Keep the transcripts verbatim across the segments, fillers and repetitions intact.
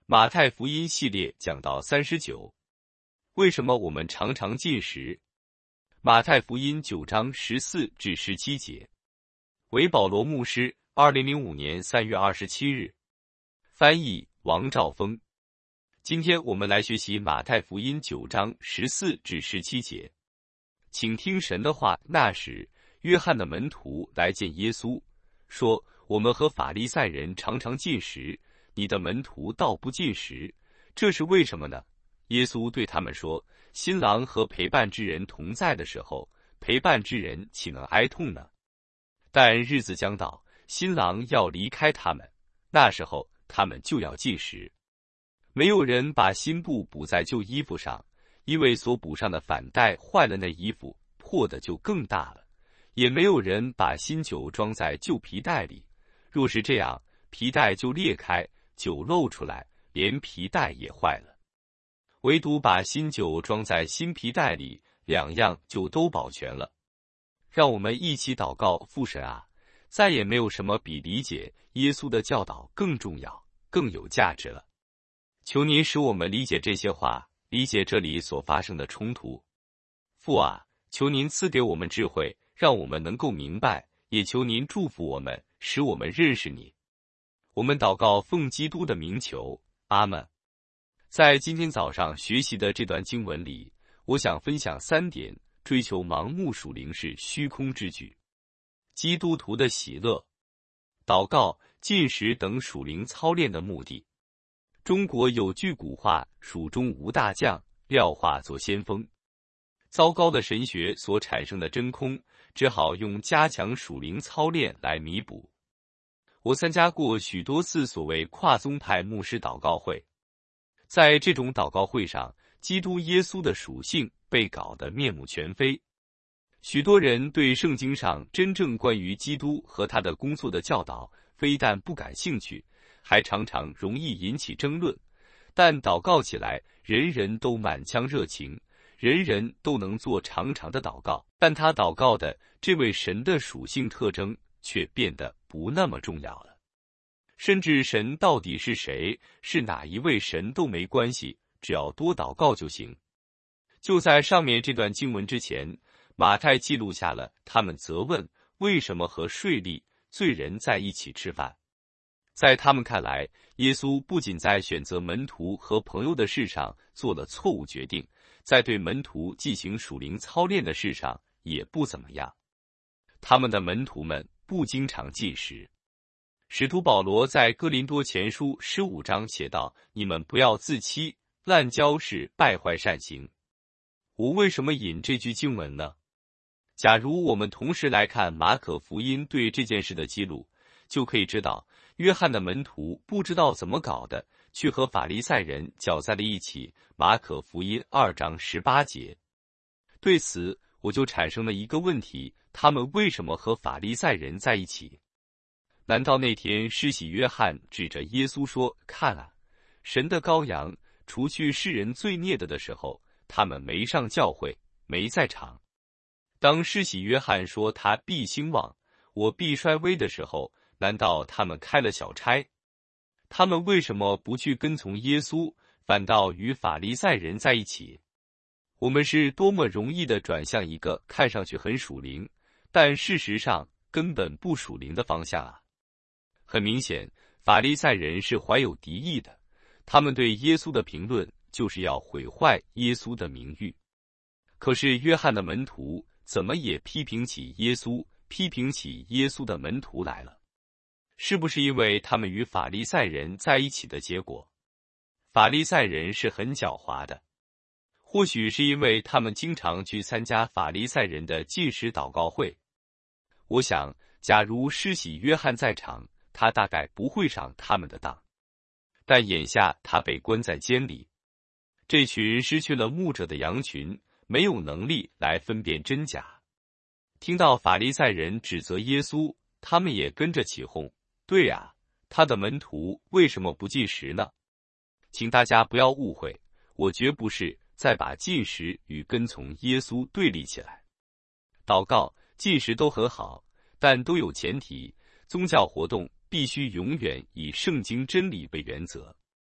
马太福音系列讲到三十九，为什么我们常常进食？马太福音九章十四至十七节。为保罗牧师，二零零五年三月二十七日。翻译王兆峰。今天我们来学习马太福音九章十四至十七节。请听神的话。那时，约翰的门徒来见耶稣，说：我们和法利赛人常常进食，你的门徒倒不进食，这是为什么呢？耶稣对他们说：新郎和陪伴之人同在的时候，陪伴之人岂能哀痛呢？但日子将到，新郎要离开他们，那时候他们就要进食。没有人把新布补在旧衣服上，因为所补上的反带坏了那衣服，破的就更大了。也没有人把新酒装在旧皮袋里，若是这样，皮带就裂开，酒漏出来，连皮带也坏了。唯独把新酒装在新皮带里，两样就都保全了。让我们一起祷告。父神啊，再也没有什么比理解耶稣的教导更重要、更有价值了。求您使我们理解这些话，理解这里所发生的冲突。父啊，求您赐给我们智慧，让我们能够明白，也求您祝福我们，使我们认识你。我们祷告奉基督的名求，阿们。在今天早上学习的这段经文里，我想分享三点追求盲目属灵是虚空之举。基督徒的喜乐、祷告、进食等属灵操练的目的。中国有句古话：蜀中无大将，廖化作先锋。糟糕的神学所产生的真空，只好用加强属灵操练来弥补。我参加过许多次所谓跨宗派牧师祷告会，在这种祷告会上，基督耶稣的属性被搞得面目全非。许多人对圣经上真正关于基督和他的工作的教导，非但不感兴趣，还常常容易引起争论。但祷告起来，人人都满腔热情，人人都能做长长的祷告，但他祷告的这位神的属性特征却变得不那么重要了。甚至神到底是谁，是哪一位神都没关系，只要多祷告就行。就在上面这段经文之前，马太记录下了他们责问为什么和税吏、罪人在一起吃饭。在他们看来，耶稣不仅在选择门徒和朋友的事上做了错误决定，在对门徒进行属灵操练的事上也不怎么样。他们的门徒们不经常进食。使徒保罗在哥林多前书十五章写道：你们不要自欺，滥交是败坏善行。我为什么引这句经文呢？假如我们同时来看马可福音对这件事的记录，就可以知道约翰的门徒不知道怎么搞的，去和法利赛人搅在了一起。马可福音二章十八节。对此，我就产生了一个问题：他们为什么和法利赛人在一起？难道那天施洗约翰指着耶稣说：看啊，神的羔羊，除去世人罪孽的的时候，他们没上教会，没在场？当施洗约翰说他必兴旺，我必衰微的时候，难道他们开了小差？他们为什么不去跟从耶稣，反倒与法利赛人在一起？我们是多么容易地转向一个看上去很属灵，但事实上根本不属灵的方向啊！很明显，法利赛人是怀有敌意的，他们对耶稣的评论就是要毁坏耶稣的名誉。可是约翰的门徒怎么也批评起耶稣，批评起耶稣的门徒来了？是不是因为他们与法利赛人在一起的结果？法利赛人是很狡猾的，或许是因为他们经常去参加法利赛人的禁食祷告会。我想，假如施洗约翰在场，他大概不会上他们的当。但眼下他被关在监里，这群失去了牧者的羊群没有能力来分辨真假。听到法利赛人指责耶稣，他们也跟着起哄。对呀，他的门徒为什么不进食呢？请大家不要误会，我绝不是在把进食与跟从耶稣对立起来。祷告、进食都很好，但都有前提，宗教活动必须永远以圣经真理为原则。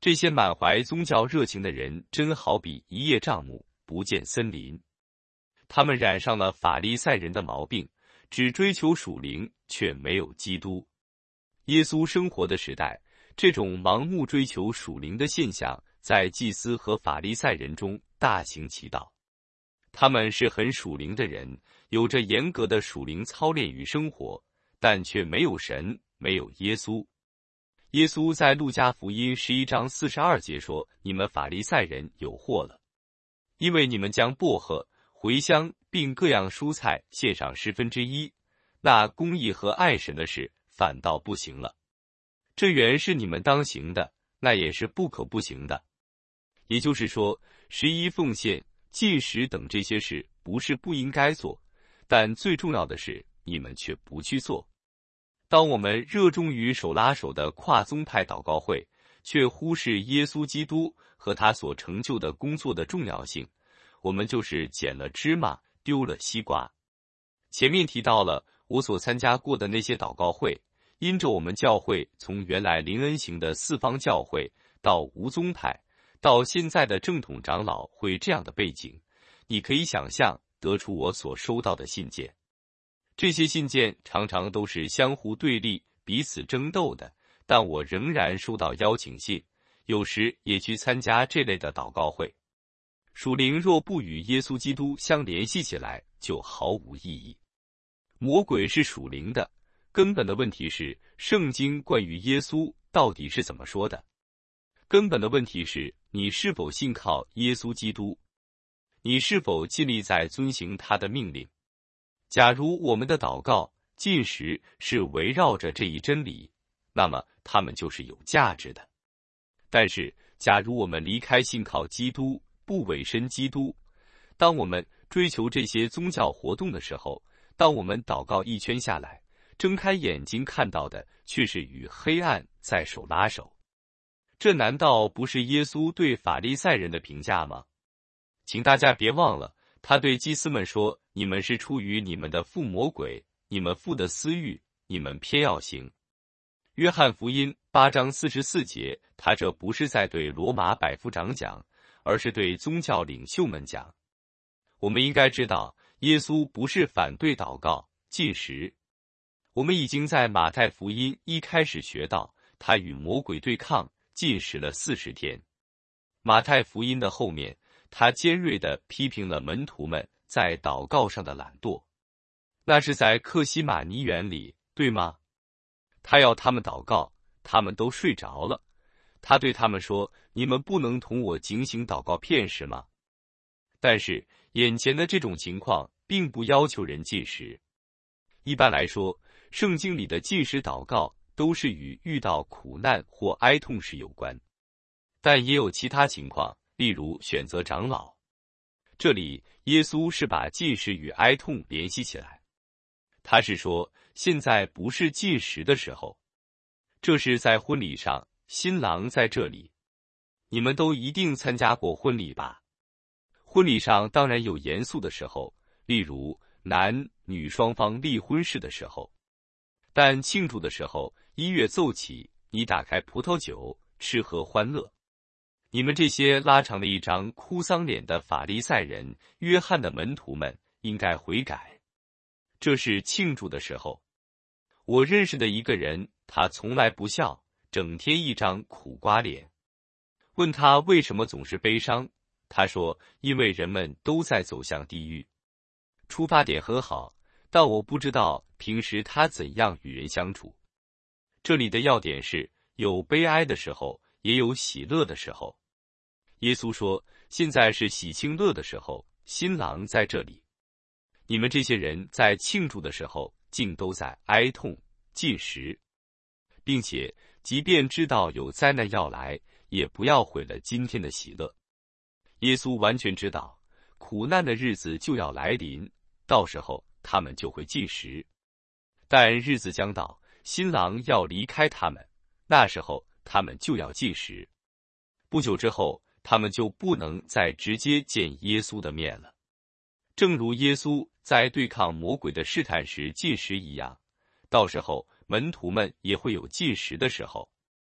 这些满怀宗教热情的人，真好比一叶障目，不见森林。他们染上了法利赛人的毛病，只追求属灵，却没有基督。耶稣生活的时代，这种盲目追求属灵的现象，在祭司和法利赛人中大行其道。他们是很属灵的人，有着严格的属灵操练与生活，但却没有神，没有耶稣。耶稣在路加福音十一章四十二节说：“你们法利赛人有祸了，因为你们将薄荷、茴香并各样蔬菜献上十分之一，那公义和爱神的事反倒不行了。这原是你们当行的，那也是不可不行的。”也就是说，十一奉献、禁食等这些事不是不应该做，但最重要的是你们却不去做。当我们热衷于手拉手的跨宗派祷告会，却忽视耶稣基督和他所成就的工作的重要性，我们就是捡了芝麻丢了西瓜。前面提到了我所参加过的那些祷告会，因着我们教会从原来灵恩型的四方教会到无宗派，到现在的正统长老会这样的背景，你可以想象得出我所收到的信件。这些信件常常都是相互对立、彼此争斗的，但我仍然收到邀请信，有时也去参加这类的祷告会。属灵若不与耶稣基督相联系起来，就毫无意义。魔鬼是属灵的，根本的问题是，圣经关于耶稣到底是怎么说的？根本的问题是，你是否信靠耶稣基督？你是否尽力在遵行他的命令？假如我们的祷告、禁食是围绕着这一真理，那么它们就是有价值的。但是，假如我们离开信靠基督，不委身基督，当我们追求这些宗教活动的时候，当我们祷告一圈下来，睁开眼睛看到的却是与黑暗在手拉手。这难道不是耶稣对法利赛人的评价吗？请大家别忘了，他对祭司们说：“你们是出于你们的父魔鬼，你们父的私欲，你们偏要行。”约翰福音八章四十四节，他这不是在对罗马百夫长讲，而是对宗教领袖们讲。我们应该知道，耶稣不是反对祷告、禁食。我们已经在马太福音一开始学到，他与魔鬼对抗，禁食了四十天。马太福音的后面，他尖锐地批评了门徒们在祷告上的懒惰。那是在客西马尼园里，对吗？他要他们祷告，他们都睡着了。他对他们说：“你们不能同我警醒祷告片时吗？”但是眼前的这种情况并不要求人禁食。一般来说，圣经里的禁食祷告都是与遇到苦难或哀痛时有关，但也有其他情况，例如选择长老。这里耶稣是把禁食与哀痛联系起来，他是说现在不是禁食的时候，这是在婚礼上，新郎在这里。你们都一定参加过婚礼吧？婚礼上当然有严肃的时候，例如男女双方立婚事的时候，但庆祝的时候，音乐奏起，你打开葡萄酒，吃喝欢乐。你们这些拉长了一张哭丧脸的法利赛人，约翰的门徒们应该悔改。这是庆祝的时候。我认识的一个人，他从来不笑，整天一张苦瓜脸。问他为什么总是悲伤，他说因为人们都在走向地狱。出发点很好，但我不知道平时他怎样与人相处。这里的要点是，有悲哀的时候，也有喜乐的时候。耶稣说，现在是喜庆乐的时候，新郎在这里。你们这些人在庆祝的时候，竟都在哀痛、禁食，并且即便知道有灾难要来，也不要毁了今天的喜乐。耶稣完全知道，苦难的日子就要来临，到时候他们就会禁食。但日子将到，新郎要离开他们，那时候他们就要禁食。不久之后，他们就不能再直接见耶稣的面了。正如耶稣在对抗魔鬼的试探时禁食一样，到时候门徒们也会有禁食的时候。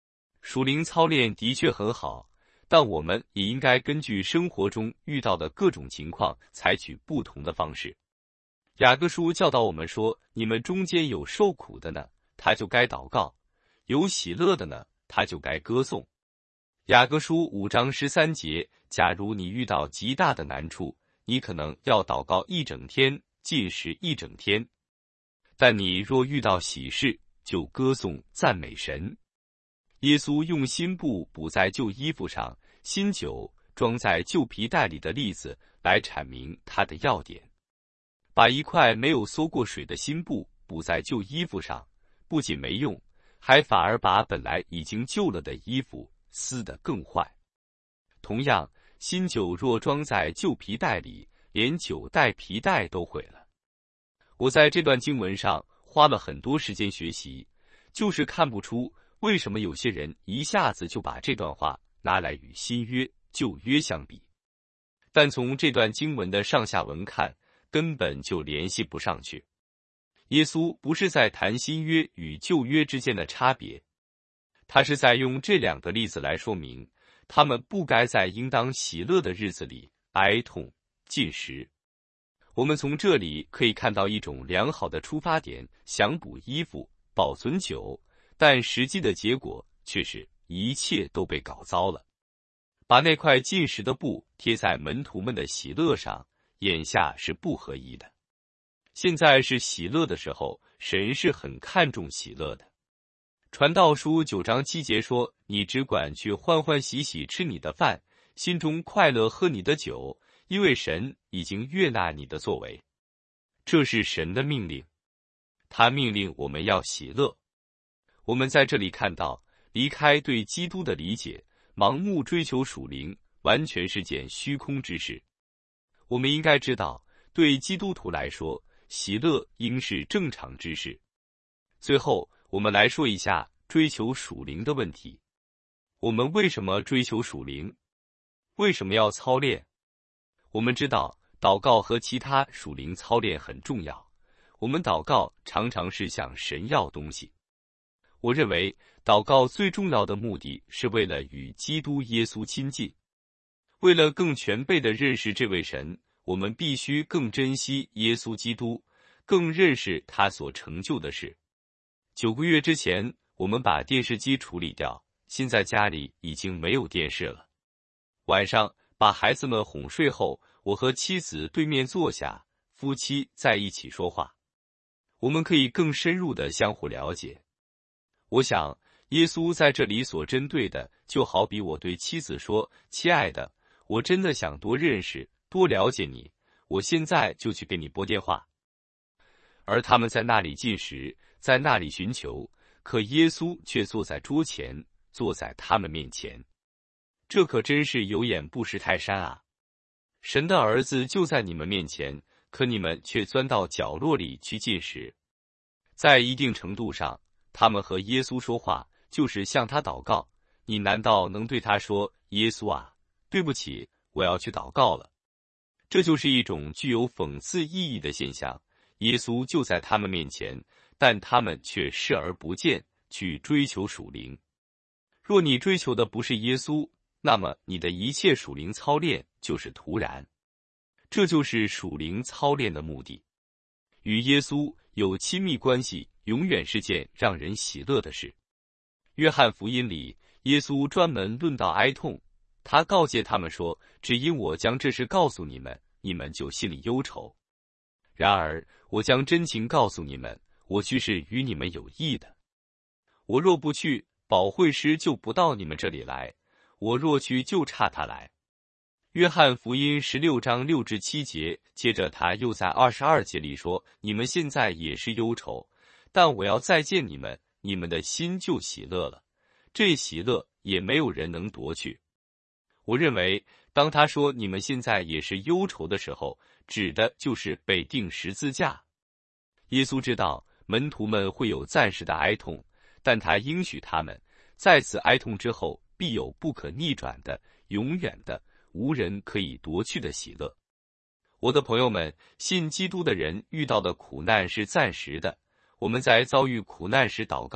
属灵操练的确很好，但我们也应该根据生活中遇到的各种情况，采取不同的方式。雅各书教导我们说，你们中间有受苦的呢，他就该祷告；有喜乐的呢，他就该歌颂。雅各书五章十三节，假如你遇到极大的难处，你可能要祷告一整天，禁食一整天。但你若遇到喜事，就歌颂赞美神。耶稣用新布补在旧衣服上，新酒装在旧皮袋里的例子来阐明他的要点。把一块没有缩过水的新布补在旧衣服上，不仅没用，还反而把本来已经旧了的衣服撕得更坏。同样，新酒若装在旧皮袋里，连酒袋皮带都毁了。我在这段经文上花了很多时间学习，就是看不出为什么有些人一下子就把这段话拿来与新约、旧约相比。但从这段经文的上下文看，根本就联系不上去。耶稣不是在谈新约与旧约之间的差别，他是在用这两个例子来说明，他们不该在应当喜乐的日子里哀痛禁食。我们从这里可以看到一种良好的出发点，想补衣服、保存酒，但实际的结果却是一切都被搞糟了。把那块禁食的布贴在门徒们的喜乐上，眼下是不合宜的。现在是喜乐的时候，神是很看重喜乐的。传道书九章七节说，你只管去欢欢喜喜吃你的饭，心中快乐喝你的酒，因为神已经悦纳你的作为。这是神的命令，他命令我们要喜乐。我们在这里看到，离开对基督的理解，盲目追求属灵，完全是件虚空之事。我们应该知道，对基督徒来说，喜乐应是正常之事。最后，我们来说一下追求属灵的问题。我们为什么追求属灵？为什么要操练？我们知道，祷告和其他属灵操练很重要。我们祷告常常是向神要东西。我认为，祷告最重要的目的是为了与基督耶稣亲近。为了更全备地认识这位神，我们必须更珍惜耶稣基督，更认识他所成就的事。九个月之前，我们把电视机处理掉，现在家里已经没有电视了。晚上把孩子们哄睡后，我和妻子对面坐下，夫妻在一起说话。我们可以更深入地相互了解。我想，耶稣在这里所针对的，就好比我对妻子说，亲爱的，我真的想多认识、多了解你，我现在就去给你拨电话。而他们在那里进食，在那里寻求，可耶稣却坐在桌前，坐在他们面前。这可真是有眼不识泰山啊！神的儿子就在你们面前，可你们却钻到角落里去进食。在一定程度上，他们和耶稣说话，就是向他祷告。你难道能对他说，耶稣啊，对不起，我要去祷告了？这就是一种具有讽刺意义的现象。耶稣就在他们面前，但他们却视而不见，去追求属灵。若你追求的不是耶稣，那么你的一切属灵操练就是徒然。这就是属灵操练的目的。与耶稣有亲密关系，永远是件让人喜乐的事。约翰福音里，耶稣专门论到哀痛，他告诫他们说，只因我将这事告诉你们，你们就心里忧愁。然而，我将真情告诉你们，我去是与你们有益的。我若不去，保惠师就不到你们这里来；我若去，就差他来。约翰福音十六章六至七节，接着他又在二十二节里说，你们现在也是忧愁，但我要再见你们，你们的心就喜乐了。这喜乐也没有人能夺去。我认为，当他说你们现在也是忧愁的时候，指的就是被钉十字架。耶稣知道门徒们会有暂时的哀痛，但他应许他们，在此哀痛之后，必有不可逆转的、永远的、无人可以夺去的喜乐。我的朋友们，信基督的人遇到的苦难是暂时的。我们在遭遇苦难时祷告，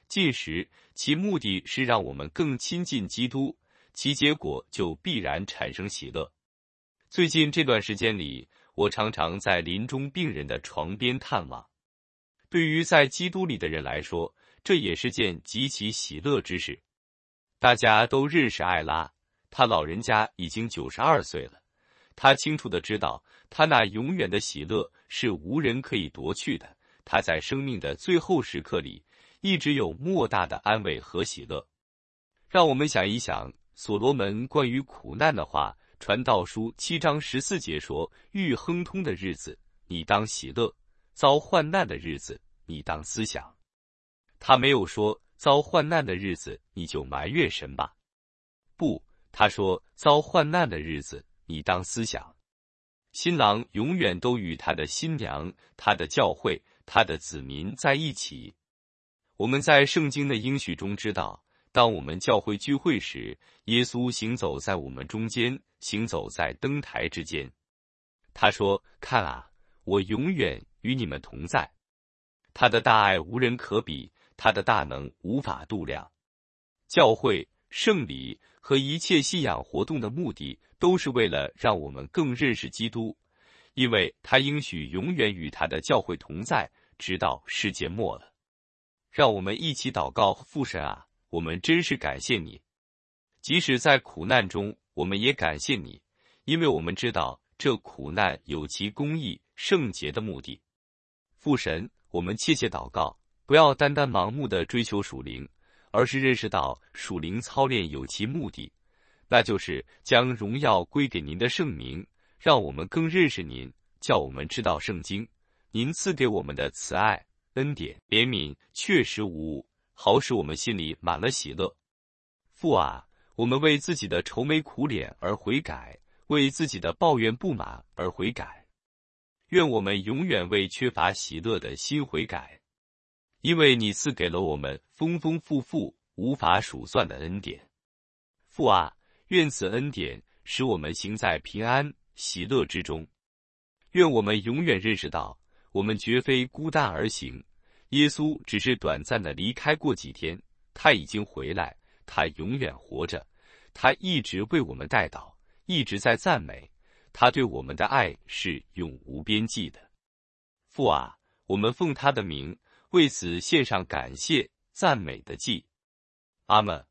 进食，其目的是让我们更亲近基督，其结果就必然产生喜乐。最近这段时间里，我常常在临终病人的床边探望。对于在基督里的人来说，这也是件极其喜乐之事。大家都认识艾拉，他老人家已经九十二岁了。他清楚地知道，他那永远的喜乐是无人可以夺去的。他在生命的最后时刻里，一直有莫大的安慰和喜乐。让我们想一想所罗门关于苦难的话，《传道书》七章十四节说：遇亨通的日子，你当喜乐；遭患难的日子，你当思想。他没有说遭患难的日子你就埋怨神吧，不，他说遭患难的日子你当思想。新郎永远都与他的新娘、他的教会、他的子民在一起。我们在圣经的应许中知道，当我们教会聚会时，耶稣行走在我们中间，行走在灯台之间。他说：看啊，我永远与你们同在。他的大爱无人可比，他的大能无法度量。教会、圣礼和一切信仰活动的目的，都是为了让我们更认识基督，因为他应许永远与他的教会同在，直到世界末了。让我们一起祷告：父神啊，我们真是感谢你，即使在苦难中，我们也感谢你，因为我们知道这苦难有其公义、圣洁的目的。父神，我们切切祷告，不要单单盲目的追求属灵，而是认识到属灵操练有其目的，那就是将荣耀归给您的圣名，让我们更认识您，叫我们知道圣经，您赐给我们的慈爱、恩典、怜悯确实无误，好使我们心里满了喜乐。父啊，我们为自己的愁眉苦脸而悔改，为自己的抱怨不满而悔改。愿我们永远为缺乏喜乐的心悔改，因为你赐给了我们丰丰富富、无法数算的恩典。父啊，愿此恩典使我们行在平安、喜乐之中。愿我们永远认识到，我们绝非孤单而行，耶稣只是短暂的离开过几天，他已经回来，他永远活着，他一直为我们代祷，一直在赞美，他对我们的爱是永无边际的。父啊，我们奉他的名，为此献上感谢、赞美的祭。阿们。